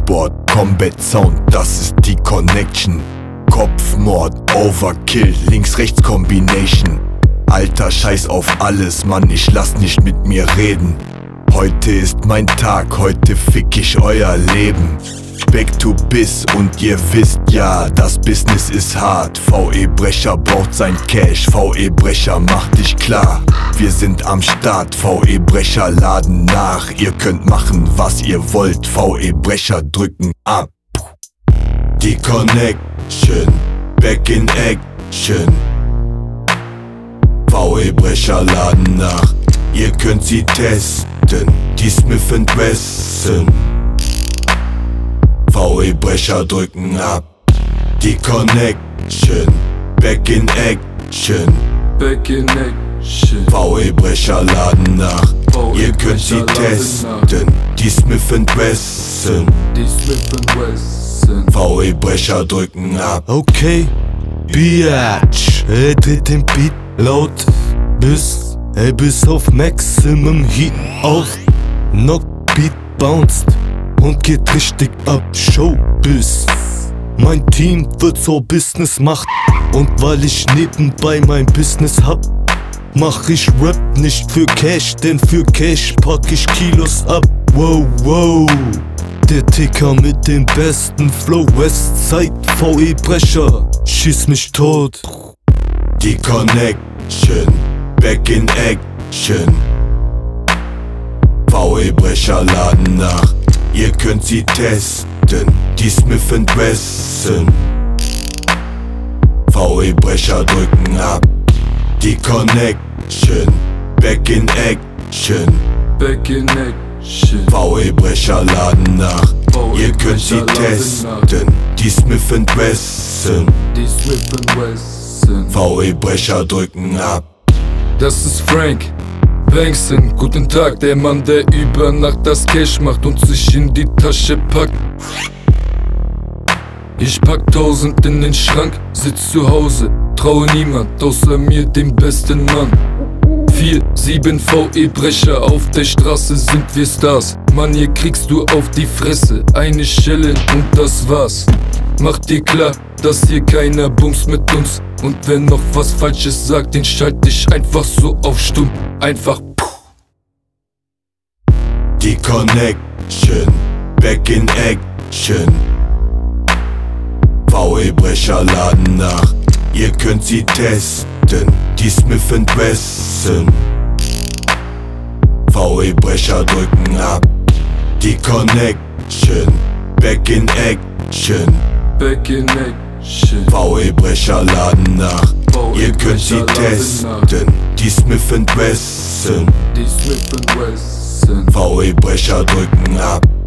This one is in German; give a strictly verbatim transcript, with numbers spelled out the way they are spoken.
Keyboard, Combat Sound, das ist die Connection. Kopfmord, Overkill, Links-Rechts-Combination. Alter, scheiß auf alles, Mann, ich lass nicht mit mir reden. Heute ist mein Tag, heute fick ich euer Leben. Back to Biz und ihr wisst ja, das Business ist hart. V E-Brecher braucht sein Cash, V E-Brecher macht dich klar. Wir sind am Start, V E-Brecher laden nach. Ihr könnt machen, was ihr wollt, V E-Brecher drücken ab. Die Connection, back in action. V E-Brecher laden nach, ihr könnt sie testen, die Smith and Wesson. V E-Brecher drücken ab. Die Connection, back in action. Back in action. V E-Brecher laden nach, ihr könnt sie testen, die Smith and Wesson. Die Smith and Wesson. V E-Brecher drücken ab. Okay, Biatch, er dreht den Beat laut bis, ey, bis auf Maximum Heat auf. Knockbeat bounced und geht richtig ab, Showbiz. Mein Team wird zur Businessmacht und weil ich nebenbei mein Business hab, mach ich Rap nicht für Cash, denn für Cash pack ich Kilos ab. Wow, wow, der Ticker mit dem besten Flow, Westside, V E-Brecher, schieß mich tot. Die Connection, back in action. V E-Brecher laden nach, ihr könnt sie testen, die Smith and Wesson. V E-Brecher drücken ab. Die Connection, back in action. Back in action. V E-Brecher laden nach, ihr könnt sie testen, die Smith and Wesson. Die Smith and Wesson. V E-Brecher drücken ab. Das ist Frank Langston, guten Tag, der Mann, der über Nacht das Cash macht und sich in die Tasche packt. Ich pack tausend in den Schrank, sitz zu Hause, traue niemand außer mir, dem besten Mann. Vier, sieben V E-Brecher, auf der Straße sind wir Stars. Mann, hier kriegst du auf die Fresse eine Schelle und das war's. Mach dir klar, dass hier keiner bumst mit uns. Und wer noch was Falsches sagt, den schalt ich einfach so auf stumm. Einfach puh. Die Connection, back in action. V E-Brecher laden nach, ihr könnt sie testen, die Smith and Wesson. V E-Brecher drücken ab. Die Connection, back in action. Back in action. V E-Brecher laden nach, ihr könnt sie testen, die Smith and Wesson. Die Smith and Wesson. V E-Brecher drücken ab.